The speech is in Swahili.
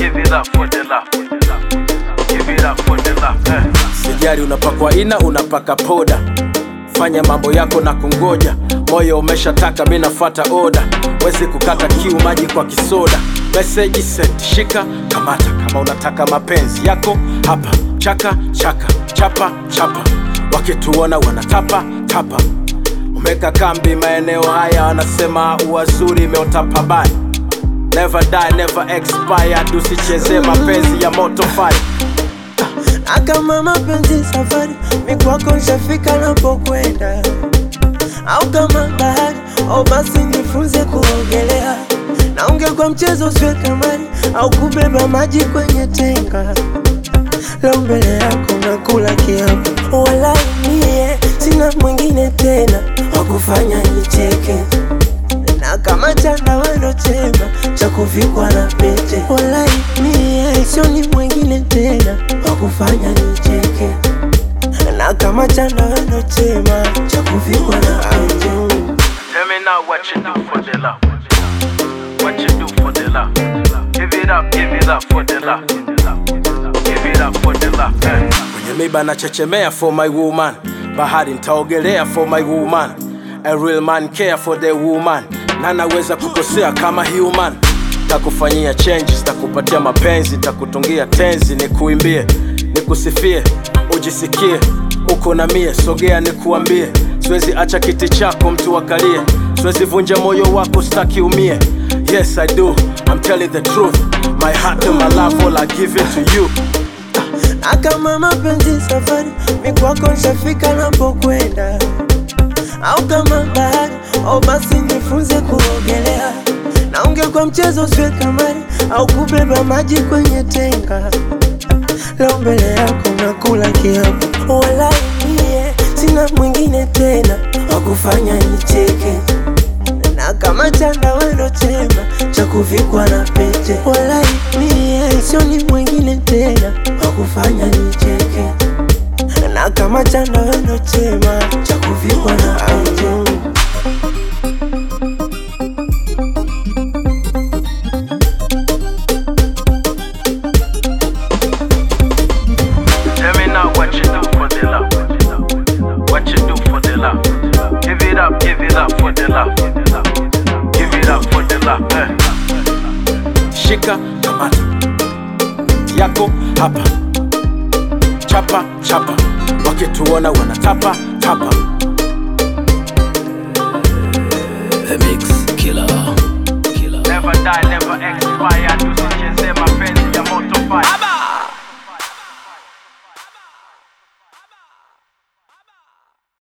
give it up for the love. Give it up for the love. Sijari unapakwa ina, unapaka poda. Fanya mambo yako na kungoja. Moyo umeshataka, mimi nafuata order. Wezi kukata kiu maji kwa kisoda. Message sent, shika, kamata. Kama unataka mapenzi yako, hapa. Chaka, chaka, chapa, chapa. Wakituona wanatapa, tapa. Umeka kambi maeneo haya, wanasema uwazuri imeota pabaya. Never die, never expire. Usicheze mapenzi ya moto fire. Kama mapenzi safari, mimi kwako nishafika napokwenda. Au kama bahari, au basi nifunze kuogelea. Na ungekuwa mchezo usiwe kamari, au kubeba maji kwenye tenga. Leo mbele yako nakula kiapo, walai mie sina mwingine tena wakufanya nicheke. Na kama chanda wendo chema cha kuvikwa na pete, walai mie sioni mwingine tena wakufanya nicheke. Na kama chanda wendo chema cha kuvikwa na pete. Tell me now what you do for the love. What you do for the love. Give it up for the love. Give it up for the love. Kwenye miba na chechemea for my woman. Bahari nitaogelea for my woman. A real man care for the woman. Na naweza kukosea kama human. Takufanyia changes, takupatia mapenzi, takutungia tenzi, nikuimbie, nikusifie, ujisikie uko na mie. Sogea nikuambie, siwezi acha kiti chako mtu wakalie. Siwezi vunja moyo wako, staki umie. Yes I do, I'm telling the truth. My heart and my love, all I give it to you. Kama mapenzi safari, mimi kwako nishafika napokwenda. Au kama bahari, au basi nifunze kuogelea. Na ungekuwa mchezo usiwe kamari, au kubeba maji kwenye tenga. Leo mbele yako nakula kiapo, walai mie sina mwingine tena wakufanya nicheke. Na kama chanda wendo chema cha kuvikwa na pete, walai mie sioni mwingine tena wakufanya nicheke. Na kama chanda wendo chema cha kuvikwa na pete. Tell me now what you do for the love. What you do for the love. Give it up for the love. Give it up for the love. Shika, kamata. Yako, hapa. Chapa, chapa. Wakituona wanatapa, tapa. The Mix Killer. Never die, never expire.